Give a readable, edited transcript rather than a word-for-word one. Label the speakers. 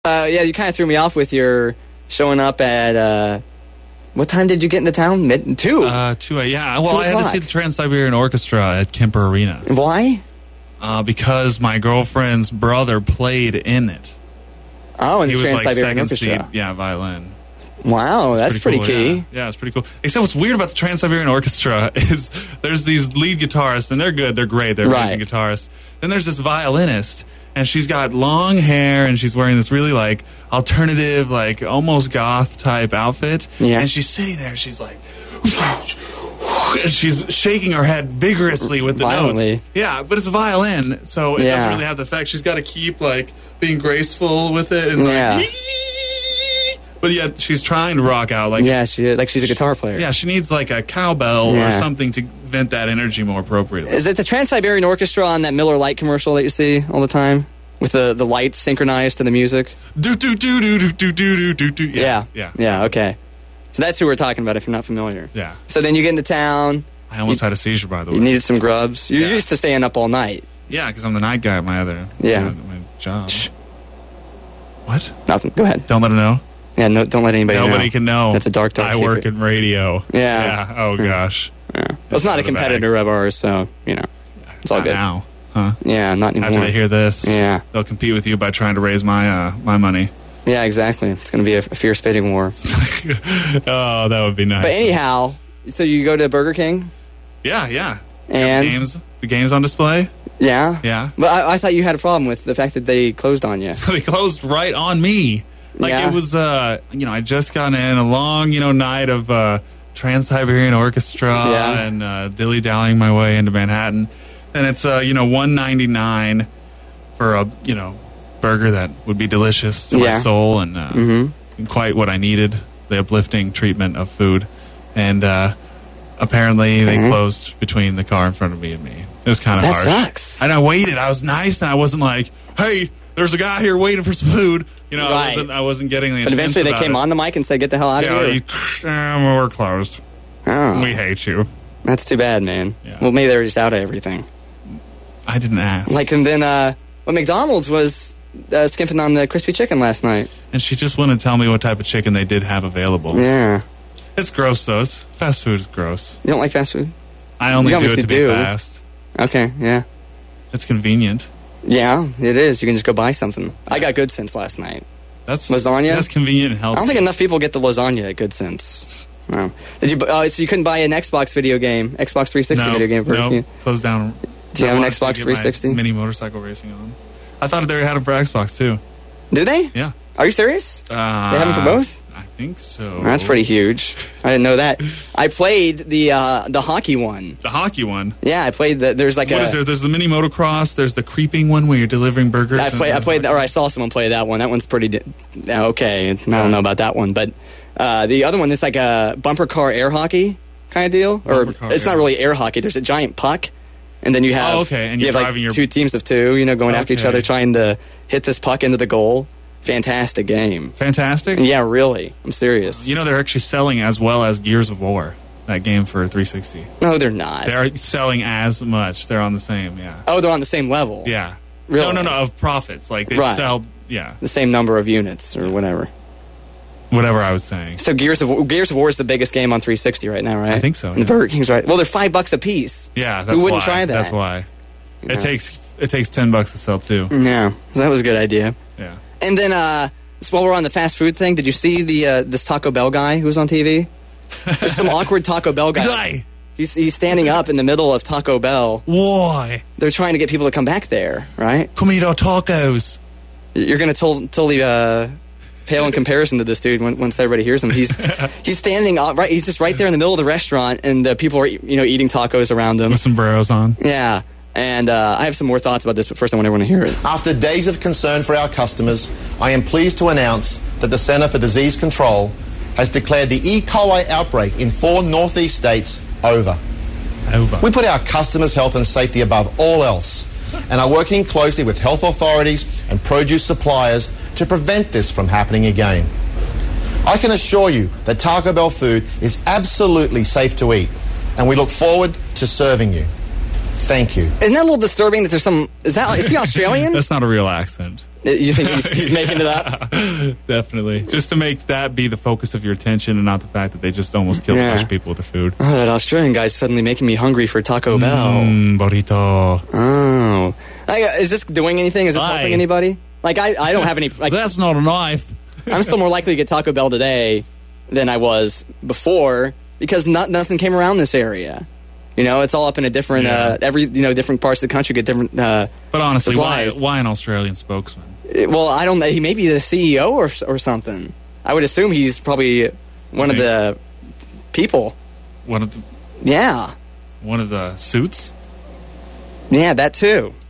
Speaker 1: Yeah, you kind of threw me off with your showing up at, what time did you get into town? 2?
Speaker 2: 2, yeah. Well, I had to see the Trans-Siberian Orchestra at Kemper Arena.
Speaker 1: Why?
Speaker 2: Because my girlfriend's brother played in it.
Speaker 1: Oh, and
Speaker 2: he
Speaker 1: the
Speaker 2: was like
Speaker 1: Trans-Siberian
Speaker 2: second
Speaker 1: Orchestra.
Speaker 2: seat, yeah, violin.
Speaker 1: Wow, that's pretty
Speaker 2: cool,
Speaker 1: key.
Speaker 2: Yeah, it's pretty cool. Except what's weird about the Trans-Siberian Orchestra is there's these lead guitarists, and they're good, they're great, they're amazing guitarists. Then there's this violinist, and she's got long hair, and she's wearing this really, like, alternative, like, almost goth type outfit.
Speaker 1: Yeah.
Speaker 2: And she's sitting there, and she's like, and she's shaking her head vigorously with the
Speaker 1: Violently.
Speaker 2: notes. Yeah, but it's a violin, so it doesn't really have the effect. She's got to keep, like, being graceful with it, and like, but yet she's trying to rock out. Like,
Speaker 1: yeah, she's a guitar player.
Speaker 2: Yeah, she needs like a cowbell or something to vent that energy more appropriately.
Speaker 1: Is it the Trans-Siberian Orchestra on that Miller Lite commercial that you see all the time? With the lights synchronized to the music?
Speaker 2: Do.
Speaker 1: Yeah, okay. So that's who we're talking about if you're not familiar.
Speaker 2: Yeah.
Speaker 1: So then you get into town.
Speaker 2: I almost had a seizure, by the way.
Speaker 1: You needed some grubs. You're used to staying up all night.
Speaker 2: Yeah, because I'm the night guy at my other my job.
Speaker 1: Shh.
Speaker 2: What?
Speaker 1: Nothing. Go ahead.
Speaker 2: Don't let him know?
Speaker 1: Yeah, no, don't let anybody know.
Speaker 2: Nobody can know.
Speaker 1: That's a dark
Speaker 2: I
Speaker 1: secret.
Speaker 2: work in radio.
Speaker 1: Yeah.
Speaker 2: Oh, gosh.
Speaker 1: Yeah. Well, it's not a competitor of ours, so, it's all
Speaker 2: not
Speaker 1: good.
Speaker 2: now, huh?
Speaker 1: Yeah, not anymore.
Speaker 2: After they hear this,
Speaker 1: they'll
Speaker 2: compete with you by trying to raise my my money.
Speaker 1: Yeah, exactly. It's going to be a fierce bidding war.
Speaker 2: Oh, that would be nice.
Speaker 1: But anyhow, so you go to Burger King?
Speaker 2: Yeah.
Speaker 1: And
Speaker 2: the games on display?
Speaker 1: Yeah. But I thought you had a problem with the fact that they closed on you.
Speaker 2: They closed right on me. Like, it was, I just got in a long, night of Trans-Siberian Orchestra and dilly-dallying my way into Manhattan. And it's, $1.99 for a, burger that would be delicious to my soul and quite what I needed, the uplifting treatment of food. And apparently they closed between the car in front of me and me. It was kind of harsh.
Speaker 1: That sucks.
Speaker 2: And I waited. I was nice, and I wasn't like, hey, there's a guy here waiting for some food. I wasn't getting the.
Speaker 1: But eventually they came on the mic and said, "Get the hell out of here."
Speaker 2: We're closed.
Speaker 1: Oh.
Speaker 2: We hate you.
Speaker 1: That's too bad, man.
Speaker 2: Yeah.
Speaker 1: Well, maybe they were just out of everything.
Speaker 2: I didn't ask.
Speaker 1: And then McDonald's was skimping on the crispy chicken last night.
Speaker 2: And she just wouldn't tell me what type of chicken they did have available.
Speaker 1: Yeah.
Speaker 2: It's gross, though. Fast food is gross.
Speaker 1: You don't like fast food?
Speaker 2: I only do it to be fast.
Speaker 1: Okay, yeah.
Speaker 2: It's convenient.
Speaker 1: Yeah, it is. You can just go buy something. I got Good Sense last night.
Speaker 2: That's
Speaker 1: lasagna.
Speaker 2: That's convenient and healthy.
Speaker 1: I don't think enough people get the lasagna at Good Sense. No. Did you? So you couldn't buy an Xbox video game, Xbox 360 video game?
Speaker 2: No, closed down.
Speaker 1: Do you have an Xbox 360?
Speaker 2: Mini motorcycle racing on. I thought they had them for Xbox too.
Speaker 1: Do they?
Speaker 2: Yeah.
Speaker 1: Are you serious? They have them for both?
Speaker 2: I think so.
Speaker 1: That's pretty huge. I didn't know that. I played the hockey one.
Speaker 2: The hockey one?
Speaker 1: Yeah, I played the. There's like
Speaker 2: what is there? There's the mini motocross. There's the creeping one where you're delivering burgers.
Speaker 1: I played that, or I saw someone play that one. That one's pretty okay. I don't know about that one, but the other one is like a bumper car air hockey kind of deal, or it's not really air hockey. There's a giant puck, and then you have
Speaker 2: and you're driving
Speaker 1: like two teams of two, going after each other, trying to hit this puck into the goal. Fantastic game.
Speaker 2: Fantastic?
Speaker 1: Yeah, really. I'm serious.
Speaker 2: They're actually selling as well as Gears of War, that game for 360.
Speaker 1: No, they're not.
Speaker 2: They're selling as much. They're on the same,
Speaker 1: Oh, they're on the same level?
Speaker 2: Yeah.
Speaker 1: Really?
Speaker 2: No, of profits. Like, they sell, the
Speaker 1: same number of units or whatever.
Speaker 2: Whatever I was saying.
Speaker 1: So Gears of War is the biggest game on 360 right now, right?
Speaker 2: I think so.
Speaker 1: And the Burger King's right. Well, they're $5 a piece.
Speaker 2: Yeah, that's
Speaker 1: Who wouldn't try that?
Speaker 2: That's why. It takes $10 to sell, too.
Speaker 1: Yeah, so that was a good idea.
Speaker 2: Yeah.
Speaker 1: And then, while we're on the fast food thing, did you see this Taco Bell guy who was on TV? There's some awkward Taco Bell guy. He's standing up in the middle of Taco Bell.
Speaker 2: Why?
Speaker 1: They're trying to get people to come back there, right?
Speaker 2: Comido tacos.
Speaker 1: You're going to totally pale in comparison to this dude once everybody hears him. He's standing up, right? He's just right there in the middle of the restaurant, and the people are eating tacos around him
Speaker 2: with sombreros on.
Speaker 1: Yeah. And I have some more thoughts about this, but first I want everyone to hear it.
Speaker 3: After days of concern for our customers, I am pleased to announce that the Center for Disease Control has declared the E. coli outbreak in 4 Northeast states over. We put our customers' health and safety above all else and are working closely with health authorities and produce suppliers to prevent this from happening again. I can assure you that Taco Bell food is absolutely safe to eat, and we look forward to serving you. Thank you.
Speaker 1: Isn't that a little disturbing that there's some... Is he Australian?
Speaker 2: That's not a real accent.
Speaker 1: You think he's making it up?
Speaker 2: Definitely. Just to make that be the focus of your attention and not the fact that they just almost killed a bunch of people with their food.
Speaker 1: Oh, that Australian guy's suddenly making me hungry for Taco Bell.
Speaker 2: Burrito.
Speaker 1: Oh. Is this doing anything? Is this helping anybody? Like, I don't have any... Like,
Speaker 2: that's not a knife.
Speaker 1: I'm still more likely to get Taco Bell today than I was before because nothing came around this area. You know, it's all up in a different, different parts of the country get different
Speaker 2: But honestly,
Speaker 1: supplies.
Speaker 2: why an Australian spokesman?
Speaker 1: Well, I don't know. He may be the CEO or something. I would assume he's probably one of the people.
Speaker 2: One of the...
Speaker 1: Yeah.
Speaker 2: One of the suits?
Speaker 1: Yeah, that too.